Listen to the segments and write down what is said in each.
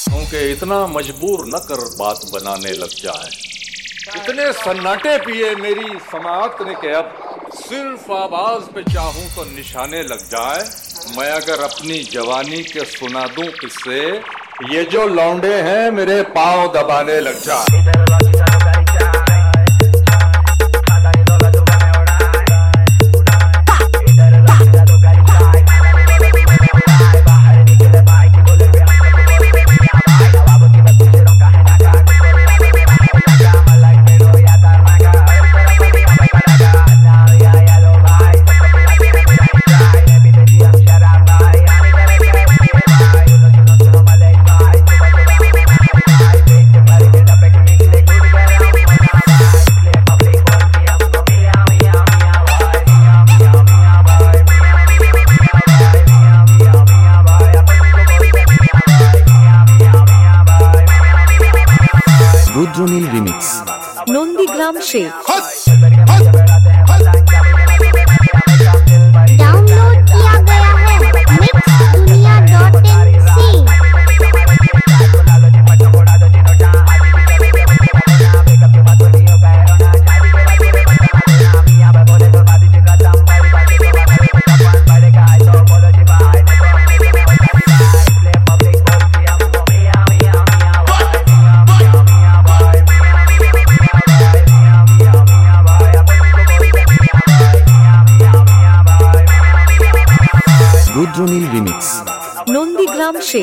क्योंकि इतना मजबूर न कर बात बनाने लग जाए। इतने सन्नाटे पिए मेरी समाअत ने कि अब सिर्फ आवाज पे चाहूं तो निशाने लग जाए। मैं अगर अपनी जवानी के सुना दूं किससे, ये जो लौंडे हैं मेरे पांव दबाने लग जाए। रुद्रनील रिमिक्स नंदीग्राम से डाउनलोड किया गया है mixdunia.in रुद्रनील रिमिक्स नंदीग्राम से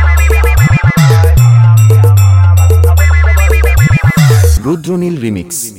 रुद्रनील रिमिक्स।